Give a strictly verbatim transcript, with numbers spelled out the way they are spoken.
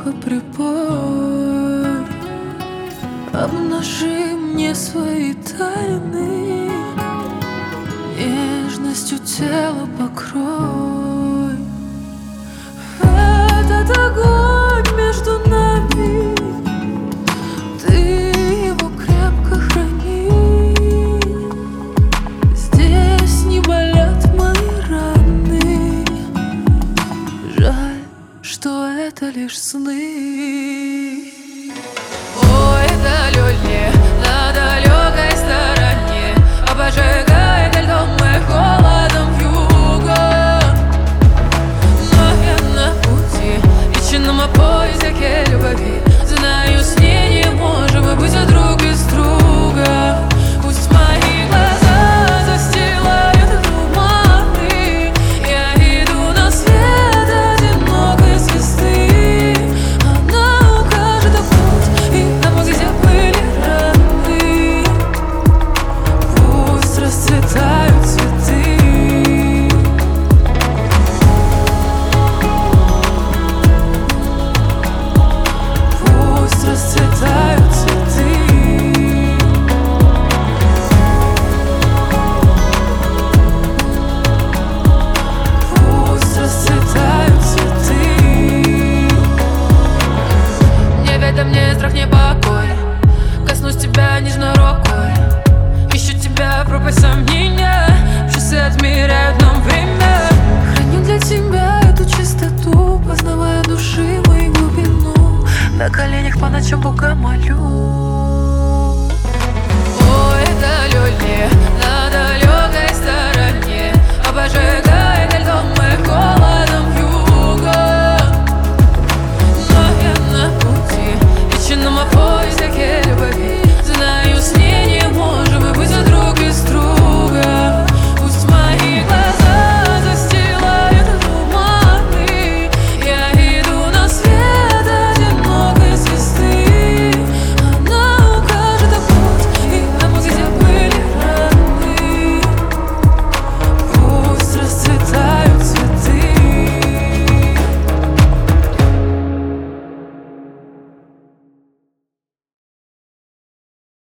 немного припой, обнажи мне свои тайны, нежностью тело покрой. Этот огонь между нами, ты его крепко храни. Здесь не болят мои раны, жаль, что это лишь сны. Ой, далёле, на далекой стороне обжигает льдом и холодом юга. Но я на пути, вечном поиске любви. Знаю, с ней не можем мы быть друг без друга. Пусть мои глаза застилают туманы, я иду на свет одинокой звезды. Она укажет путь и там, где были раны. Пусть расцветают цветы. Пусть расцветают цветы. Пусть расцветают цветы. Не ведай мне страх, не покой. Коснусь тебя нежно рукой. Ищу тебя, пропасть сомнения. Часы отмеряют нам время. Храню для тебя эту чистоту, познавая души мою глубину. На коленях по ночам Бога молю.